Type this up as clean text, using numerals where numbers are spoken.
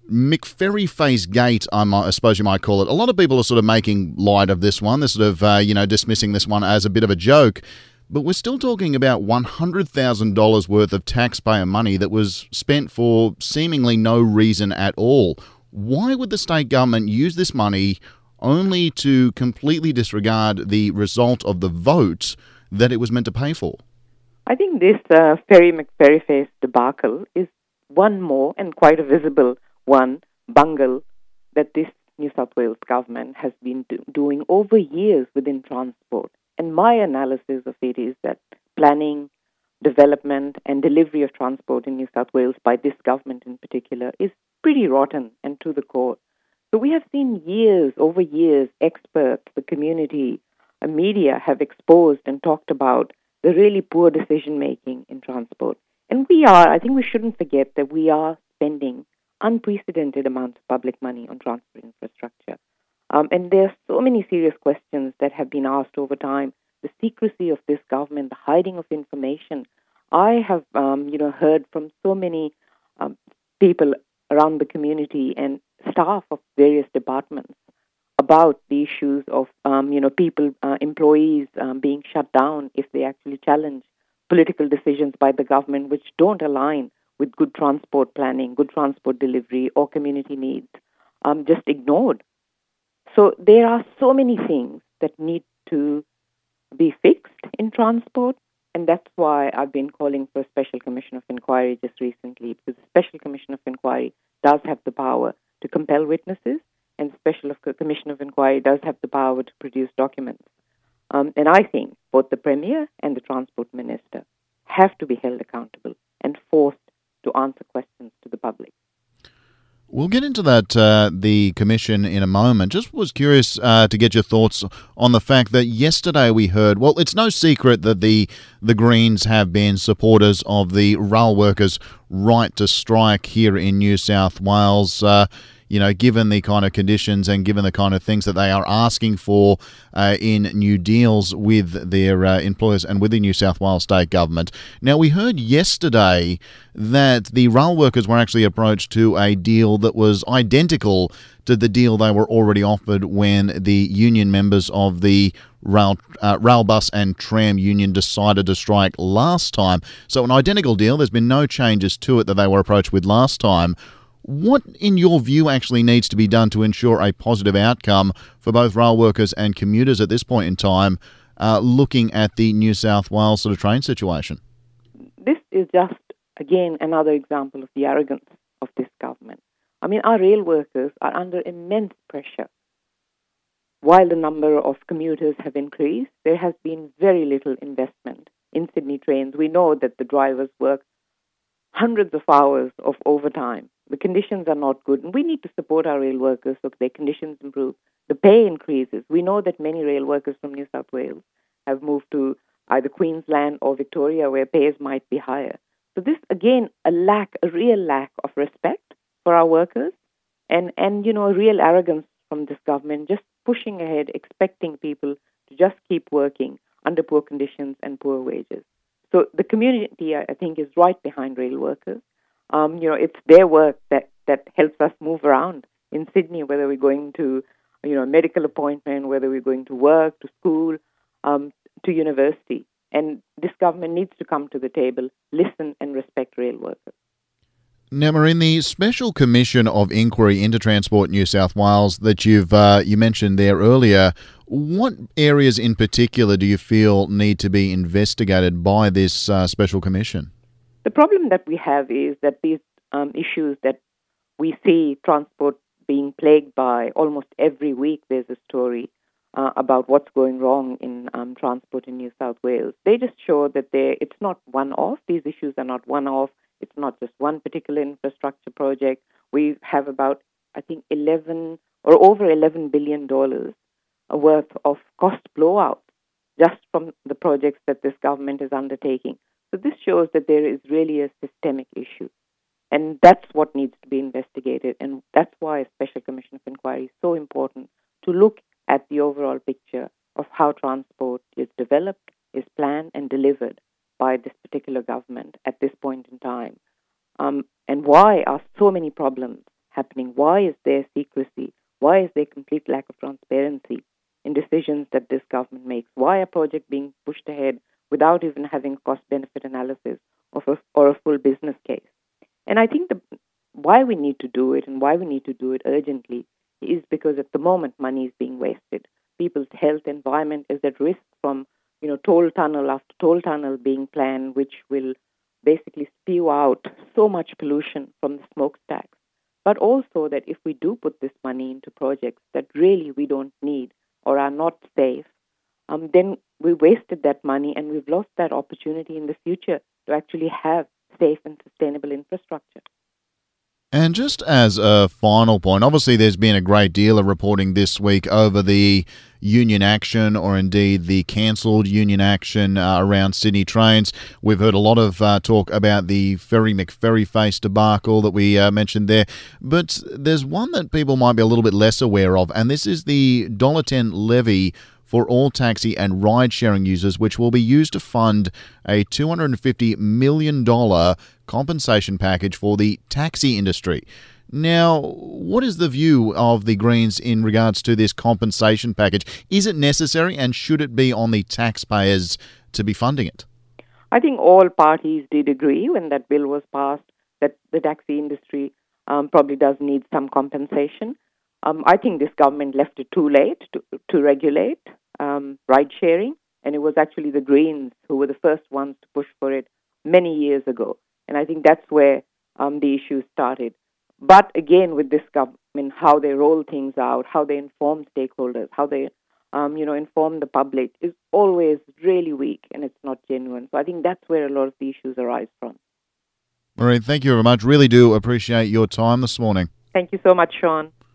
McFerry Face Gate, I suppose you might call it. A lot of people are sort of making light of this one. They're sort of, dismissing this one as a bit of a joke. But we're still talking about $100,000 worth of taxpayer money that was spent for seemingly no reason at all. Why would the state government use this money only to completely disregard the result of the vote that it was meant to pay for? I think this Ferry McFerry Face debacle is one more and quite a visible one bungle that this New South Wales government has been doing over years within transport. And my analysis of it is that planning, development and delivery of transport in New South Wales by this government in particular is pretty rotten and to the core. So we have seen over years, experts, the community, media have exposed and talked about the really poor decision making in transport. And I think we shouldn't forget that we are spending unprecedented amounts of public money on transport infrastructure. And there are so many serious questions that have been asked over time. The secrecy of this government, the hiding of information. I have, heard from so many people around the community and staff of various departments about the issues of, employees being shut down if they actually challenge political decisions by the government which don't align with good transport planning, good transport delivery, or community needs, just ignored. So there are so many things that need to be fixed in transport, and that's why I've been calling for a special commission of inquiry just recently, because the special commission of inquiry does have the power to compel witnesses, and the special commission of inquiry does have the power to produce documents. And I think both the Premier and the Transport Minister have to be held accountable and forced to answer questions to the public. We'll get into that, the commission, in a moment. Just was curious to get your thoughts on the fact that yesterday we heard, well, it's no secret that the Greens have been supporters of the rail workers' right to strike here in New South Wales. Given the kind of conditions and given the kind of things that they are asking for in new deals with their employers and with the New South Wales state government. Now, we heard yesterday that the rail workers were actually approached to a deal that was identical to the deal they were already offered when the union members of the rail bus and tram union decided to strike last time. So an identical deal. There's been no changes to it that they were approached with last time. What, in your view, actually needs to be done to ensure a positive outcome for both rail workers and commuters at this point in time, looking at the New South Wales sort of train situation? This is just, again, another example of the arrogance of this government. I mean, our rail workers are under immense pressure. While the number of commuters have increased, there has been very little investment in Sydney trains. We know that the drivers work hundreds of hours of overtime. The conditions are not good, and we need to support our rail workers so their conditions improve. The pay increases. We know that many rail workers from New South Wales have moved to either Queensland or Victoria, where pays might be higher. So this, again, a real lack of respect for our workers, and a real arrogance from this government, just pushing ahead, expecting people to just keep working under poor conditions and poor wages. So the community, I think, is right behind rail workers. It's their work that helps us move around in Sydney, whether we're going to, a medical appointment, whether we're going to work, to school, to university. And this government needs to come to the table, listen and respect rail workers. Now, Maureen, the Special Commission of Inquiry into Transport New South Wales that you mentioned there earlier, what areas in particular do you feel need to be investigated by this Special Commission? The problem that we have is that these issues that we see transport being plagued by almost every week, there's a story about what's going wrong in transport in New South Wales. They just show that it's not one-off. These issues are not one-off. It's not just one particular infrastructure project. We have about, I think, over $11 billion worth of cost blowouts just from the projects that this government is undertaking. So this shows that there is really a systemic issue. And that's what needs to be investigated. And that's why a special commission of inquiry is so important, to look at the overall picture of how transport is developed, is planned and delivered by this particular government at this point in time. And why are so many problems happening? Why is there secrecy? Why is there complete lack of transparency in decisions that this government makes? Why are projects being pushed ahead without even having a cost-benefit analysis or a full business case? And I think why we need to do it and why we need to do it urgently is because at the moment money is being wasted. People's health, environment is at risk from toll tunnel after toll tunnel being planned, which will basically spew out so much pollution from the smokestacks. But also that if we do put this money into projects that really we don't need or are not safe, then we wasted that money and we've lost that opportunity in the future to actually have safe and sustainable infrastructure. And just as a final point, obviously there's been a great deal of reporting this week over the union action or indeed the cancelled union action around Sydney trains. We've heard a lot of talk about the Ferry McFerryface debacle that we mentioned there. But there's one that people might be a little bit less aware of, and this is the $1.10 levy for all taxi and ride-sharing users, which will be used to fund a $250 million compensation package for the taxi industry. Now, what is the view of the Greens in regards to this compensation package? Is it necessary and should it be on the taxpayers to be funding it? I think all parties did agree when that bill was passed that the taxi industry probably does need some compensation. I think this government left it too late to regulate ride sharing, and it was actually the Greens who were the first ones to push for it many years ago. And I think that's where the issue started. But again, with this government, how they roll things out, how they inform stakeholders, how they inform the public is always really weak and it's not genuine. So I think that's where a lot of the issues arise from. Maureen, thank you very much. Really do appreciate your time this morning. Thank you so much, Sean.